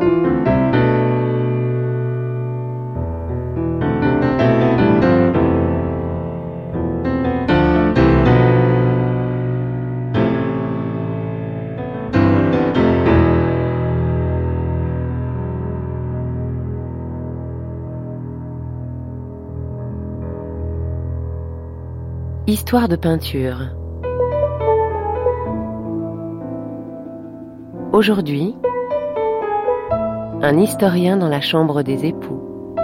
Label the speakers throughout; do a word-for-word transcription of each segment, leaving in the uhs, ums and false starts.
Speaker 1: Histoire de peinture. Aujourd'hui, un historien dans la chambre des époux.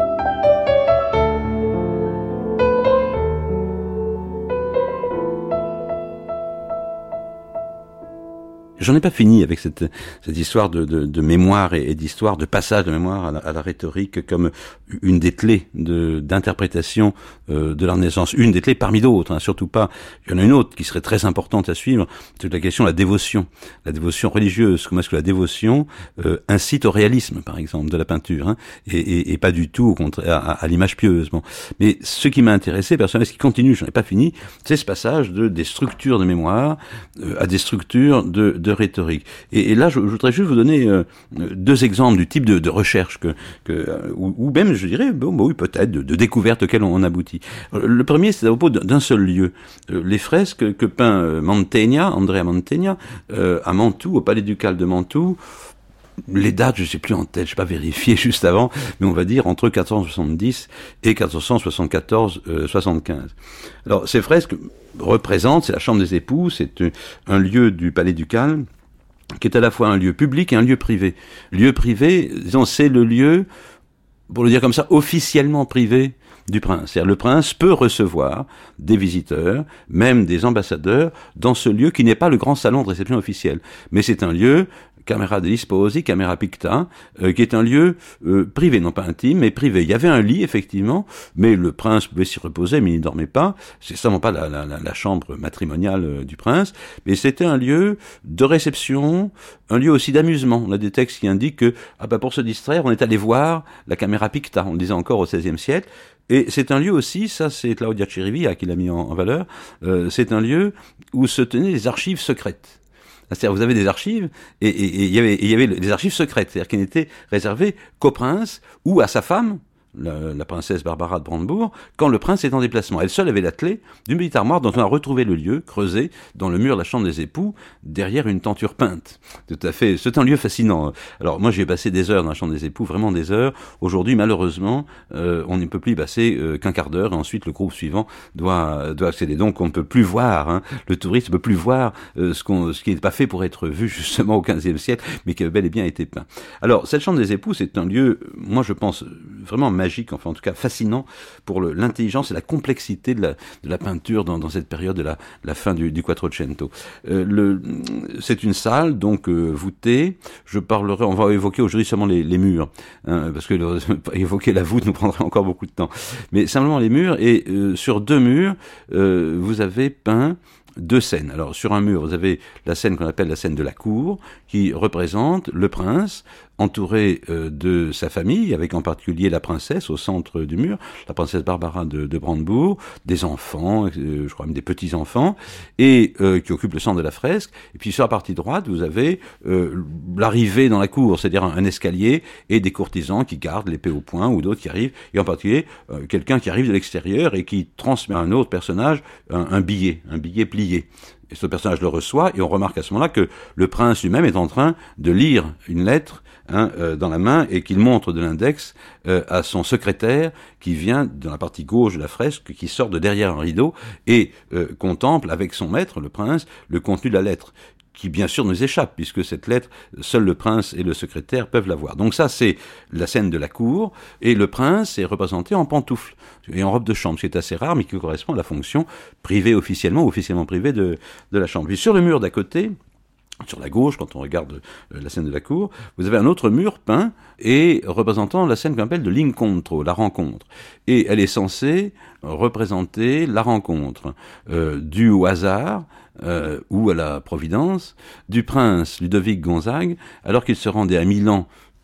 Speaker 2: J'en ai pas fini avec cette, cette histoire de, de, de mémoire et, et d'histoire, de passage de mémoire à la, à la rhétorique comme une des clés de, d'interprétation euh, de la Renaissance. Une des clés parmi d'autres, hein, surtout pas. Il y en a une autre qui serait très importante à suivre, c'est la question de la dévotion. La dévotion religieuse, comment est-ce que la dévotion euh, incite au réalisme, par exemple, de la peinture, hein, et, et, et pas du tout au contraire à, à l'image pieuse. Bon. Mais ce qui m'a intéressé, personnellement, ce qui continue, j'en ai pas fini, c'est ce passage de des structures de mémoire euh, à des structures de, de rhétorique. Et, et là, je, je voudrais juste vous donner euh, deux exemples du type de, de recherche que, que euh, ou, ou même, je dirais, bon, bon oui, peut-être, de, de découvertes auxquelles on, on aboutit. Le premier, c'est à propos d'un seul lieu. Euh, les fresques que peint euh, Mantegna, Andrea Mantegna, euh, à Mantoue, au Palais ducal de Mantoue. Les dates, je ne sais plus en tête, je n'ai pas vérifié juste avant, mais on va dire entre quatorze cent soixante-dix et quatorze cent soixante-quatorze soixante-quinze. Alors, ces fresques représentent, c'est la chambre des époux, c'est un lieu du Palais ducal, qui est à la fois un lieu public et un lieu privé. Lieu privé, disons, c'est le lieu, pour le dire comme ça, officiellement privé du prince. C'est-à-dire, le prince peut recevoir des visiteurs, même des ambassadeurs, dans ce lieu qui n'est pas le grand salon de réception officiel. Mais c'est un lieu, Camera degli Sposi, Camera Picta, euh, qui est un lieu euh, privé, non pas intime, mais privé. Il y avait un lit, effectivement, mais le prince pouvait s'y reposer, mais il ne dormait pas. C'est certainement pas la, la, la chambre matrimoniale euh, du prince, mais c'était un lieu de réception, un lieu aussi d'amusement. On a des textes qui indiquent que, ah ben, pour se distraire, on est allé voir la Camera Picta, on le disait encore au seizième siècle. Et c'est un lieu aussi, ça c'est Claudia Cerevia qui l'a mis en, en valeur, euh, c'est un lieu où se tenaient des archives secrètes. C'est-à-dire, vous avez des archives, et, et, et, il y avait, et il y avait des archives secrètes, c'est-à-dire qui n'étaient réservées qu'au prince ou à sa femme, la, la princesse Barbara de Brandebourg, quand le prince est en déplacement. Elle seule avait la clé d'une petite armoire dont on a retrouvé le lieu, creusé dans le mur de la chambre des époux, derrière une tenture peinte. Tout à fait, c'est un lieu fascinant. Alors moi, j'y ai passé des heures dans la chambre des époux, vraiment des heures. Aujourd'hui, malheureusement, euh, on ne peut plus y passer euh, qu'un quart d'heure, et ensuite le groupe suivant doit doit accéder. Donc on ne peut plus voir, hein, le touriste ne peut plus voir euh, ce, qu'on, ce qui n'est pas fait pour être vu justement au quinzième siècle, mais qui a bel et bien été peint. Alors cette chambre des époux, c'est un lieu, moi je pense, vraiment magique, enfin en tout cas fascinant pour le, l'intelligence et la complexité de la, de la peinture dans, dans cette période de la, la fin du, du Quattrocento. Euh, le, c'est une salle donc euh, voûtée. Je parlerai, on va évoquer aujourd'hui seulement les, les murs, hein, parce que le, évoquer la voûte nous prendrait encore beaucoup de temps. Mais simplement les murs, et euh, sur deux murs, euh, vous avez peint deux scènes. Alors, sur un mur, vous avez la scène qu'on appelle la scène de la cour, qui représente le prince, entouré euh, de sa famille, avec en particulier la princesse au centre du mur, la princesse Barbara de, de Brandebourg, des enfants, euh, je crois même des petits-enfants, et euh, qui occupent le centre de la fresque. Et puis sur la partie droite, vous avez euh, l'arrivée dans la cour, c'est-à-dire un, un escalier, et des courtisans qui gardent l'épée au poing, ou d'autres qui arrivent, et en particulier euh, quelqu'un qui arrive de l'extérieur et qui transmet à un autre personnage un, un billet, un billet plié. Et ce personnage le reçoit, et on remarque à ce moment-là que le prince lui-même est en train de lire une lettre hein, euh, dans la main, et qu'il montre de l'index euh, à son secrétaire qui vient dans la partie gauche de la fresque, qui sort de derrière un rideau, et euh, contemple avec son maître, le prince, le contenu de la lettre, qui bien sûr nous échappe, puisque cette lettre, seul le prince et le secrétaire peuvent la voir. Donc ça, c'est la scène de la cour, et le prince est représenté en pantoufles, et en robe de chambre, ce qui est assez rare, mais qui correspond à la fonction privée officiellement, ou officiellement privée de, de la chambre. Puis sur le mur d'à côté, sur la gauche, quand on regarde la scène de la cour, vous avez un autre mur peint, et représentant la scène qu'on appelle de l'incontro, la rencontre. Et elle est censée représenter la rencontre, euh, due au hasard, Euh, ou à la providence, du prince Ludovic Gonzague, alors qu'il se rendait à Milan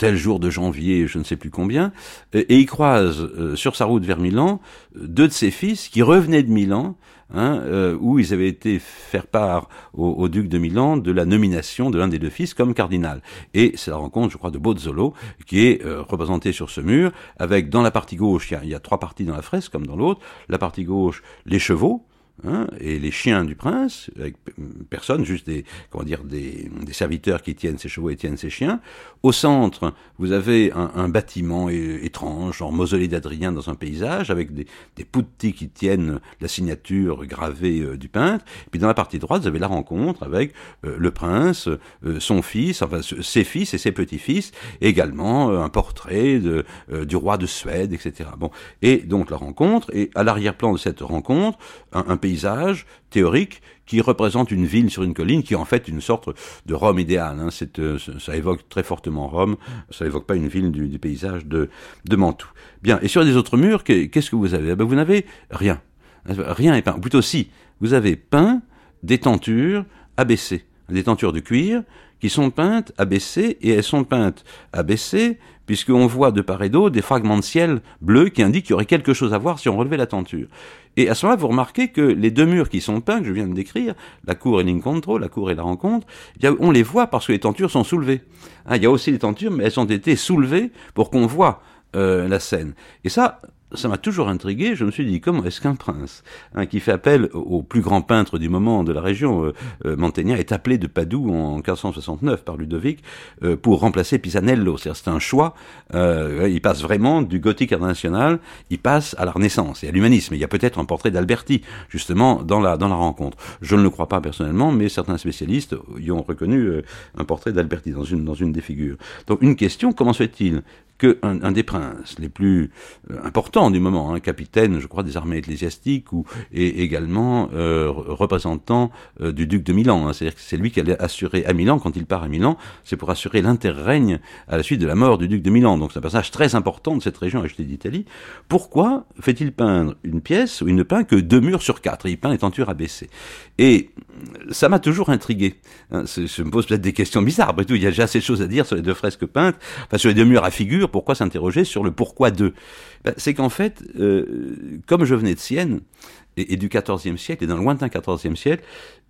Speaker 2: tel jour de janvier, je ne sais plus combien, et, et il croise euh, sur sa route vers Milan deux de ses fils qui revenaient de Milan, hein, euh, où ils avaient été faire part au, au duc de Milan de la nomination de l'un des deux fils comme cardinal. Et c'est la rencontre, je crois, de Bozzolo, qui est euh, représenté sur ce mur, avec dans la partie gauche, il y a, il y a trois parties dans la fresque, comme dans l'autre, la partie gauche, les chevaux, Hein, et les chiens du prince, avec personne, juste des, comment dire, des, des serviteurs qui tiennent ces chevaux et tiennent ces chiens. Au centre, vous avez un, un bâtiment é- étrange, genre mausolée d'Adrien dans un paysage, avec des, des putti qui tiennent la signature gravée euh, du peintre. Et puis dans la partie droite, vous avez la rencontre avec euh, le prince, euh, son fils, enfin ses fils et ses petits-fils, et également euh, un portrait de, euh, du roi de Suède, et cetera. Bon, et donc la rencontre, et à l'arrière-plan de cette rencontre, un, un paysage théorique qui représente une ville sur une colline, qui est en fait une sorte de Rome idéale. Hein. C'est, euh, ça évoque très fortement Rome, ça évoque pas une ville du, du paysage de, de Mantoue. Bien, et sur les autres murs, qu'est-ce que vous avez? Eh ben, vous n'avez rien. Rien est peint. Ou plutôt si, vous avez peint des tentures abaissées, des tentures de cuir, qui sont peintes abaissées, et elles sont peintes abaissées, puisqu'on voit de part et d'autre des fragments de ciel bleu qui indiquent qu'il y aurait quelque chose à voir si on relevait la tenture. Et à ce moment-là, vous remarquez que les deux murs qui sont peints, que je viens de décrire, la cour et l'incontro, la cour et la rencontre, on les voit parce que les tentures sont soulevées. Hein, il y a aussi les tentures, mais elles ont été soulevées pour qu'on voit euh, la scène. Et ça, ça m'a toujours intrigué. Je me suis dit, comment est-ce qu'un prince, hein, qui fait appel au plus grand peintre du moment de la région, euh, euh, Mantegna, est appelé de Padoue en quinze cent soixante-neuf par Ludovic euh, pour remplacer Pisanello. C'est-à-dire, c'est un choix. Euh, il passe vraiment du gothique international, il passe à la Renaissance et à l'humanisme. Il y a peut-être un portrait d'Alberti, justement, dans la dans la rencontre. Je ne le crois pas personnellement, mais certains spécialistes y ont reconnu euh, un portrait d'Alberti dans une dans une des figures. Donc, une question, comment se fait-il qu'un un des princes les plus euh, importants du moment, hein, capitaine, je crois, des armées ecclésiastiques, ou et également euh, représentant euh, du duc de Milan, hein, c'est-à-dire que c'est lui qui allait assurer à Milan, quand il part à Milan, c'est pour assurer l'interrègne à la suite de la mort du duc de Milan. Donc c'est un personnage très important de cette région achetée d'Italie. Pourquoi fait-il peindre une pièce où il ne peint que deux murs sur quatre, et il peint les tentures abaissées? Et ça m'a toujours intrigué. Hein, je me pose peut-être des questions bizarres. Après tout, il y a déjà assez de choses à dire sur les deux fresques peintes, enfin sur les deux murs à figure. Pourquoi s'interroger sur le pourquoi d'eux? Ben, c'est qu'en fait, euh, comme je venais de Sienne, et, et du quatorzième siècle, et dans le lointain quatorzième siècle,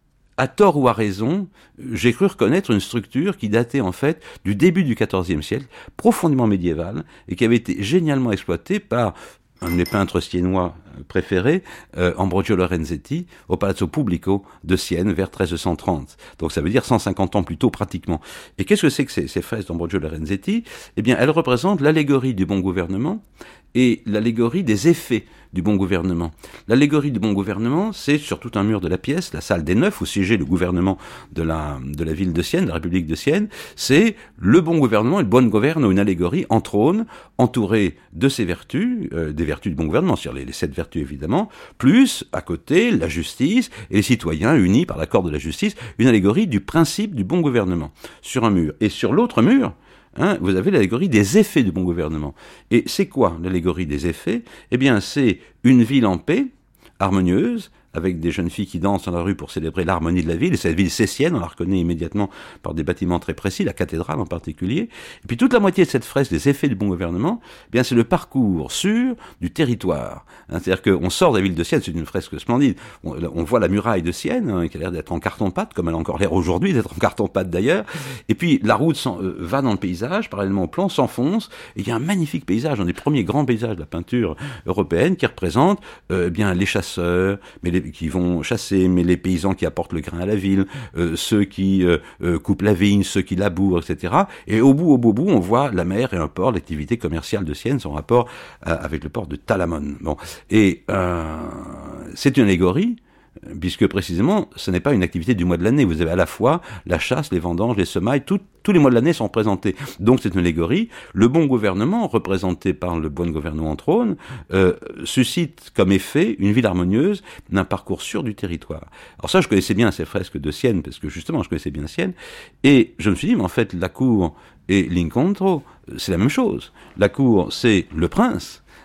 Speaker 2: à tort ou à raison, j'ai cru reconnaître une structure qui datait en fait du début du quatorzième siècle, profondément médiévale, et qui avait été génialement exploitée par un de mes peintres siennois préférés, euh, Ambrogio Lorenzetti, au Palazzo Pubblico de Sienne vers treize cent trente. Donc ça veut dire cent cinquante ans plus tôt pratiquement. Et qu'est-ce que c'est que ces, ces fresques d'Ambrogio Lorenzetti? Eh bien, elles représentent l'allégorie du bon gouvernement et l'allégorie des effets du bon gouvernement. L'allégorie du bon gouvernement, c'est sur tout un mur de la pièce, la salle des Neufs, où siégeait le gouvernement de la, de la ville de Sienne, de la République de Sienne, c'est le bon gouvernement et le bon gouverne, une allégorie en trône, entourée de ses vertus, euh, des vertus du bon gouvernement, c'est-à-dire les, les sept vertus évidemment, plus, à côté, la justice et les citoyens unis par l'accord de la justice, une allégorie du principe du bon gouvernement, sur un mur. Et sur l'autre mur, Hein, vous avez l'allégorie des effets du bon gouvernement. Et c'est quoi l'allégorie des effets? Eh bien, c'est une ville en paix, harmonieuse, avec des jeunes filles qui dansent dans la rue pour célébrer l'harmonie de la ville. Et cette ville, c'est Sienne, on la reconnaît immédiatement par des bâtiments très précis, la cathédrale en particulier. Et puis toute la moitié de cette fresque des effets du bon gouvernement, eh bien c'est le parcours sûr du territoire. Hein, c'est-à-dire qu'on sort de la ville de Sienne, c'est une fresque splendide. On, on voit la muraille de Sienne, hein, qui a l'air d'être en carton-pâte, comme elle a encore l'air aujourd'hui d'être en carton-pâte d'ailleurs. Et puis la route euh, va dans le paysage, parallèlement au plan, s'enfonce. Et il y a un magnifique paysage, un des premiers grands paysages de la peinture européenne, qui représente euh, bien les chasseurs, mais les qui vont chasser, mais les paysans qui apportent le grain à la ville, euh, ceux qui euh, euh, coupent la vigne, ceux qui labourent, et cetera. Et au bout, au beau bout, on voit la mer et un port, l'activité commerciale de Sienne, son rapport euh, avec le port de Talamone. Bon, et euh, c'est une allégorie, puisque précisément, ce n'est pas une activité du mois de l'année. Vous avez à la fois la chasse, les vendanges, les semailles, tout, tous les mois de l'année sont présentés. Donc c'est une allégorie. Le bon gouvernement, représenté par le bon gouvernement en trône, euh, suscite comme effet une ville harmonieuse, d'un parcours sûr du territoire. Alors ça, je connaissais bien ces fresques de Sienne, parce que justement, je connaissais bien Sienne, et je me suis dit, mais en fait, la cour et l'incontro, c'est la même chose. La cour, c'est le prince,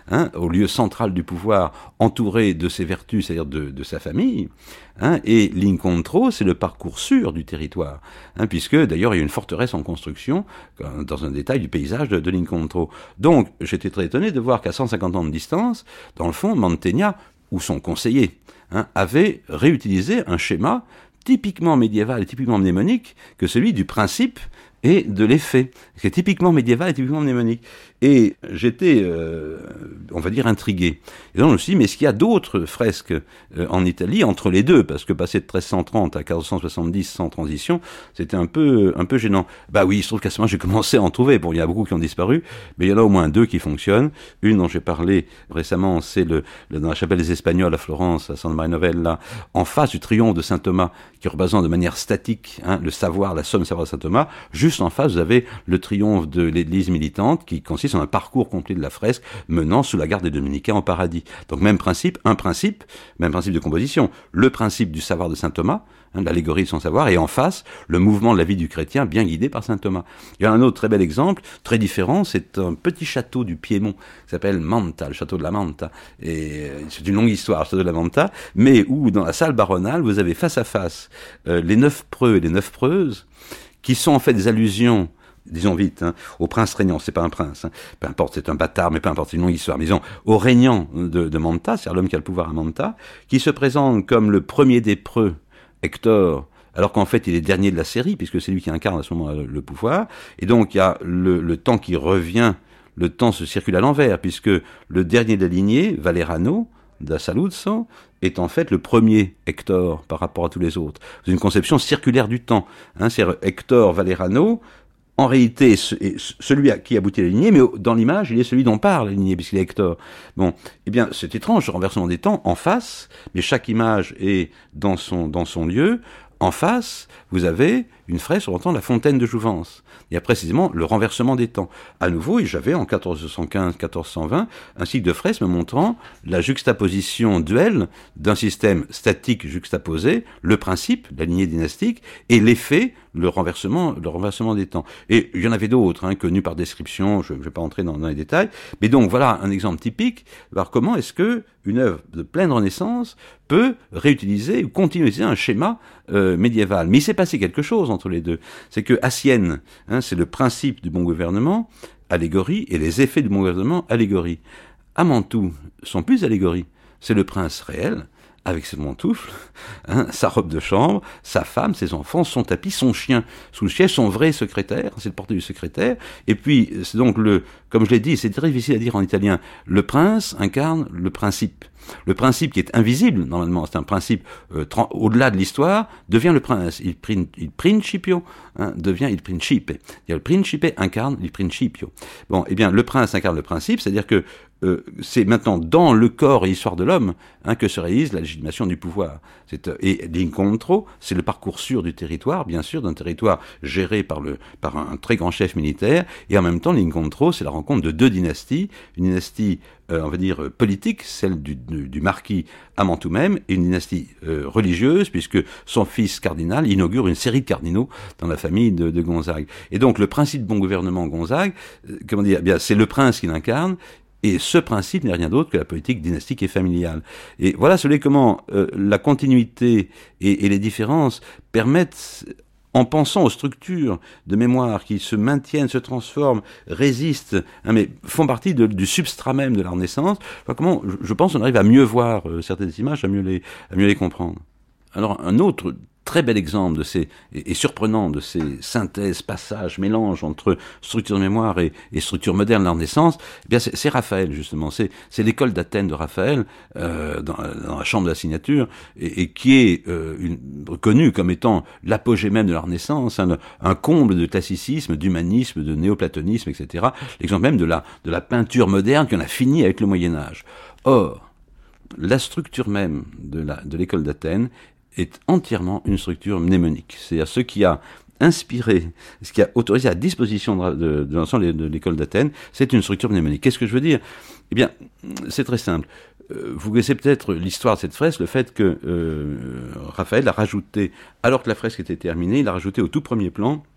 Speaker 2: hein, au lieu central du pouvoir, entouré de ses vertus, c'est-à-dire de, de sa famille. Hein, et l'incontro, c'est le parcours sûr du territoire, hein, puisque d'ailleurs il y a une forteresse en construction dans un détail du paysage de, de l'incontro. Donc j'étais très étonné de voir qu'à cent cinquante ans de distance, dans le fond, Mantegna, ou son conseiller, hein, avait réutilisé un schéma typiquement médiéval et typiquement mnémonique que celui du principe et de l'effet, c'est typiquement médiéval et typiquement mnémonique. Et j'étais, euh, on va dire, intrigué. Et donc je me suis dit, mais est-ce qu'il y a d'autres fresques euh, en Italie entre les deux? Parce que passer de treize cent trente à quatorze cent soixante-dix sans transition, c'était un peu, un peu gênant. Bah oui, il se trouve qu'à ce moment, j'ai commencé à en trouver. Bon, il y en a beaucoup qui ont disparu, mais il y en a au moins deux qui fonctionnent. Une dont j'ai parlé récemment, c'est le, le dans la chapelle des Espagnols à Florence, à San Maria Novella, en face du triomphe de saint Thomas, qui représente de manière statique, hein, le savoir, la somme savoir de saint Thomas. Juste en face, vous avez le triomphe de l'église militante, qui consiste en un parcours complet de la fresque menant sous la garde des dominicains au paradis. Donc même principe, un principe, même principe de composition. Le principe du savoir de saint Thomas, hein, l'allégorie de son savoir, et en face, le mouvement de la vie du chrétien bien guidé par saint Thomas. Il y a un autre très bel exemple, très différent, c'est un petit château du Piémont, qui s'appelle Manta, le château de la Manta. Et c'est une longue histoire, le château de la Manta, mais où dans la salle baronale, vous avez face à face euh, les neuf preux et les neuf preuses, qui sont en fait des allusions, disons vite, hein, au prince régnant, c'est pas un prince, hein, peu importe, c'est un bâtard, mais peu importe, c'est une longue histoire, mais disons, au régnant de, de Manta, c'est-à-dire l'homme qui a le pouvoir à Manta, qui se présente comme le premier des preux, Hector, alors qu'en fait il est dernier de la série, puisque c'est lui qui incarne à ce moment-là le pouvoir, et donc il y a le, le temps qui revient, le temps se circule à l'envers, puisque le dernier de la lignée, Valerano, da Saluzzo, est en fait le premier Hector par rapport à tous les autres. C'est une conception circulaire du temps. Hein, c'est Hector Valerano, en réalité, est celui à qui aboutit la lignée, mais dans l'image, il est celui dont parle la lignée, puisqu'il est Hector. Bon, eh bien, c'est étrange, ce renversement des temps, en face, mais chaque image est dans son, dans son lieu. En face, vous avez une fresque représentant la fontaine de Jouvence. Il y a précisément le renversement des temps. À nouveau, j'avais en quatorze cent quinze à quatorze cent vingt un cycle de fresques me montrant la juxtaposition duelle d'un système statique juxtaposé, le principe, la lignée dynastique, et l'effet, le renversement, le renversement des temps. Et il y en avait d'autres, hein, connus par description, je ne vais pas entrer dans, dans les détails. Mais donc voilà un exemple typique de voir comment est-ce que une œuvre de pleine Renaissance peut réutiliser ou continuer à utiliser un schéma euh, médiéval. Mais il s'est passé quelque chose entre les deux. C'est que à Sienne, hein, c'est le principe du bon gouvernement, allégorie, et les effets du bon gouvernement, allégorie. À Mantoue, sont plus allégories. C'est le prince réel, avec ses pantoufles, hein, sa robe de chambre, sa femme, ses enfants, son tapis, son chien. Sous le siège, son vrai secrétaire, c'est le portrait du secrétaire. Et puis, c'est donc le, comme je l'ai dit, c'est très difficile à dire en italien, le prince incarne le principe. Le principe qui est invisible, normalement, c'est un principe euh, au-delà de l'histoire, devient le prince. Il, prin, il principio hein, devient il principe. Le principe incarne il principio. Bon, eh bien, le prince incarne le principe, c'est-à-dire que euh, c'est maintenant dans le corps et l'histoire de l'homme hein, que se réalise la légitimation du pouvoir. C'est, et l'incontro, c'est le parcours sûr du territoire, bien sûr, d'un territoire géré par, le, par un, un très grand chef militaire, et en même temps, l'incontro, c'est la rencontre de deux dynasties, une dynastie Euh, on va dire politique, celle du, du, du marquis à Mantoue même, et une dynastie euh, religieuse, puisque son fils cardinal inaugure une série de cardinaux dans la famille de, de Gonzague. Et donc le principe de bon gouvernement Gonzague, euh, comment dire, eh bien c'est le prince qui l'incarne, et ce principe n'est rien d'autre que la politique dynastique et familiale. Et voilà, cela comment euh, la continuité et, et les différences permettent, en pensant aux structures de mémoire qui se maintiennent, se transforment, résistent, hein, mais font partie de, du substrat même de la Renaissance, enfin, comment, je, je pense qu'on arrive à mieux voir euh, certaines images, à mieux les, à mieux les comprendre. Alors, un autre très bel exemple de ces, et, et surprenant de ces synthèses, passages, mélanges entre structure de mémoire et, et structure moderne de la Renaissance, eh bien c'est, c'est Raphaël justement, c'est, c'est l'école d'Athènes de Raphaël euh, dans, dans la chambre de la signature et, et qui est euh, une, reconnue comme étant l'apogée même de la Renaissance, un, un comble de classicisme, d'humanisme, de néoplatonisme, et cetera. L'exemple même de la, de la peinture moderne qui en a fini avec le Moyen Âge. Or, la structure même de, la, de l'école d'Athènes est entièrement une structure mnémonique. C'est-à-dire ce qui a inspiré, ce qui a autorisé à disposition de, de, de l'ensemble de, de l'école d'Athènes, c'est une structure mnémonique. Qu'est-ce que je veux dire ? Eh bien, c'est très simple. Euh, vous connaissez peut-être l'histoire de cette fresque, le fait que euh, Raphaël a rajouté, alors que la fresque était terminée, il a rajouté au tout premier plan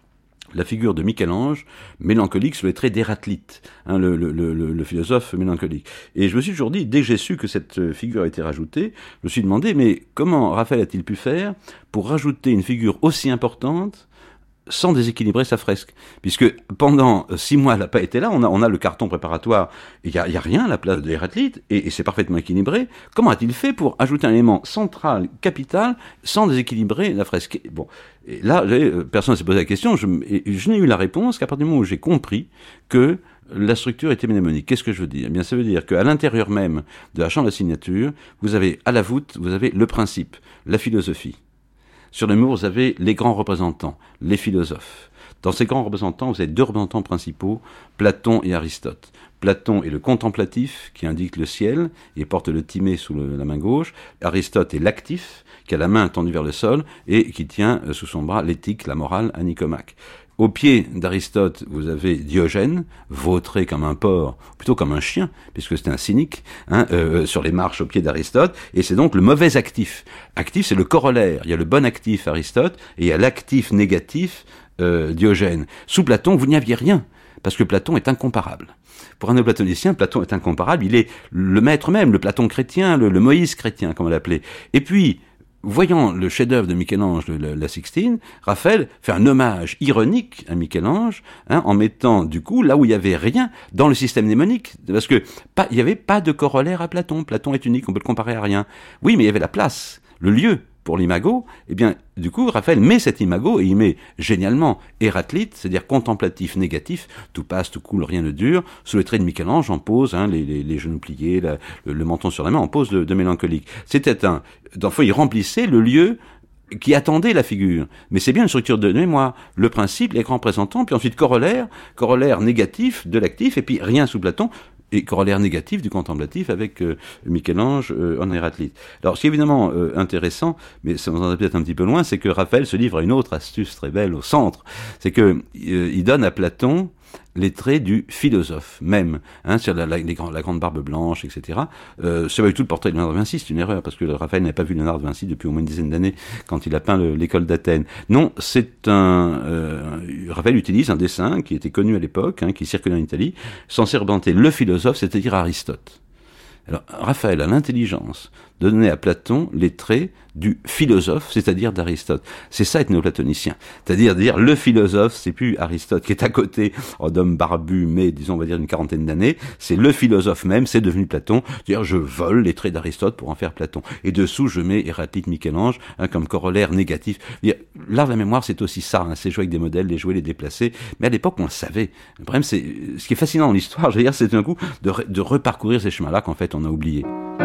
Speaker 2: la figure de Michel-Ange, mélancolique sous les traits d'Héraclite, hein, le, le, le, le philosophe mélancolique. Et je me suis toujours dit, dès que j'ai su que cette figure a été rajoutée, je me suis demandé, mais comment Raphaël a-t-il pu faire pour rajouter une figure aussi importante sans déséquilibrer sa fresque, puisque pendant six mois, elle n'a pas été là, on a, on a le carton préparatoire, il n'y a, y a rien à la place de Héraclite, et, et c'est parfaitement équilibré. Comment a-t-il fait pour ajouter un élément central, capital, sans déséquilibrer la fresque? Bon, et là, personne ne s'est posé la question, je, et je n'ai eu la réponse qu'à partir du moment où j'ai compris que la structure était mnémonique. Qu'est-ce que je veux dire? Eh bien, ça veut dire qu'à l'intérieur même de la chambre de signature, vous avez à la voûte, vous avez le principe, la philosophie. Sur le mur, vous avez les grands représentants, les philosophes. Dans ces grands représentants, vous avez deux représentants principaux, Platon et Aristote. Platon est le contemplatif, qui indique le ciel, et porte le timée sous le, la main gauche. Aristote est l'actif, qui a la main tendue vers le sol, et qui tient sous son bras l'éthique, la morale, à Nicomaque. Au pied d'Aristote, vous avez Diogène, vautré comme un porc, plutôt comme un chien, puisque c'est un cynique, hein, euh, sur les marches au pied d'Aristote, et c'est donc le mauvais actif. Actif, c'est le corollaire. Il y a le bon actif Aristote, et il y a l'actif négatif euh, Diogène. Sous Platon, vous n'y aviez rien, parce que Platon est incomparable. Pour un néoplatonicien, Platon est incomparable, il est le maître même, le Platon chrétien, le, le Moïse chrétien, comme on l'appelait. Et puis, voyant le chef-d'œuvre de Michel-Ange, la, la Sixtine, Raphaël fait un hommage ironique à Michel-Ange, hein, en mettant du coup là où il y avait rien dans le système mnémonique, parce que pas, il y avait pas de corollaire à Platon. Platon est unique, on peut le comparer à rien. Oui, mais il y avait la place, le lieu pour l'imago. Eh bien, du coup, Raphaël met cet imago et il met génialement Héraclite, c'est-à-dire contemplatif négatif, tout passe, tout coule, rien ne dure. Sous les traits de Michel-Ange, en pose, hein, les, les, les genoux pliés, la, le, le menton sur la main, en pose de, de mélancolique. C'était un, d'enfant, il remplissait le lieu qui attendait la figure. Mais c'est bien une structure de mémoire. Le principe, les grands représentants, puis ensuite corollaire, corollaire négatif de l'actif, et puis rien sous Platon, et corollaire négatif du contemplatif avec euh, Michel-Ange euh, en Héraclite. Alors, ce qui est évidemment euh, intéressant, mais ça nous en a peut-être un petit peu loin, c'est que Raphaël se livre à une autre astuce très belle au centre. C'est que euh, il donne à Platon les traits du philosophe même, hein, sur la, la, les grands, la grande barbe blanche, et cetera. Euh, c'est pas du tout le portrait de Léonard de Vinci, c'est une erreur, parce que Raphaël n'avait pas vu Léonard de Vinci depuis au moins une dizaine d'années, quand il a peint le, l'école d'Athènes. Non, c'est un... Euh, Raphaël utilise un dessin qui était connu à l'époque, hein, qui circulait en Italie, censé représenter le philosophe, c'est-à-dire Aristote. Alors, Raphaël a l'intelligence de donner à Platon les traits du philosophe, c'est-à-dire d'Aristote. C'est ça être néoplatonicien. C'est-à-dire dire le philosophe, c'est plus Aristote qui est à côté d'homme barbu, mais disons on va dire une quarantaine d'années, c'est le philosophe même, c'est devenu Platon. C'est-à-dire je vole les traits d'Aristote pour en faire Platon. Et dessous je mets Héraclite, Michel-Ange, hein, comme corollaire négatif. L'art de la mémoire c'est aussi ça, hein, c'est jouer avec des modèles, les jouer, les déplacer. Mais à l'époque on le savait. Le problème c'est, ce qui est fascinant dans l'histoire, je veux dire, c'est d'un coup de, de reparcourir ces chemins-là qu'en fait on a oubliés.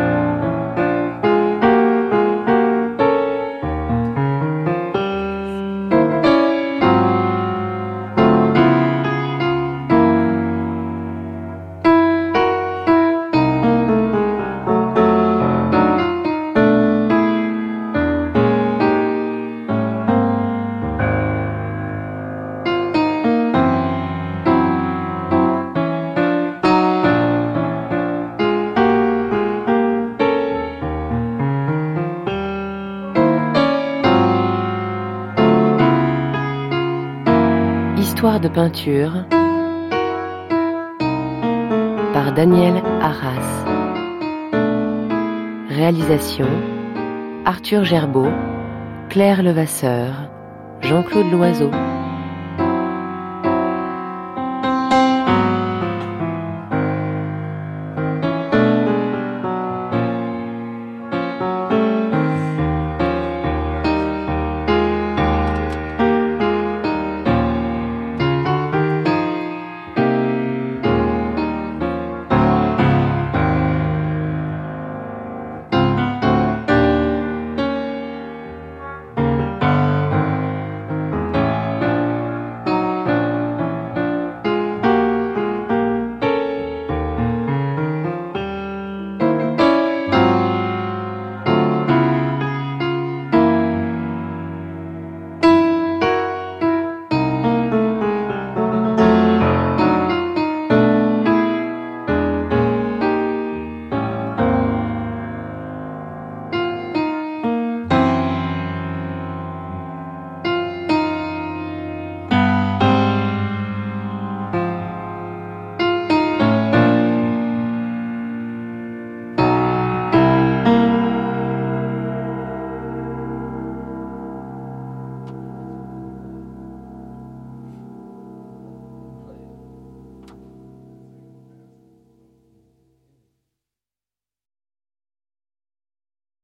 Speaker 1: Histoire de peinture par Daniel Arras. Réalisation Arthur Gerbeau, Claire Levasseur, Jean-Claude Loiseau.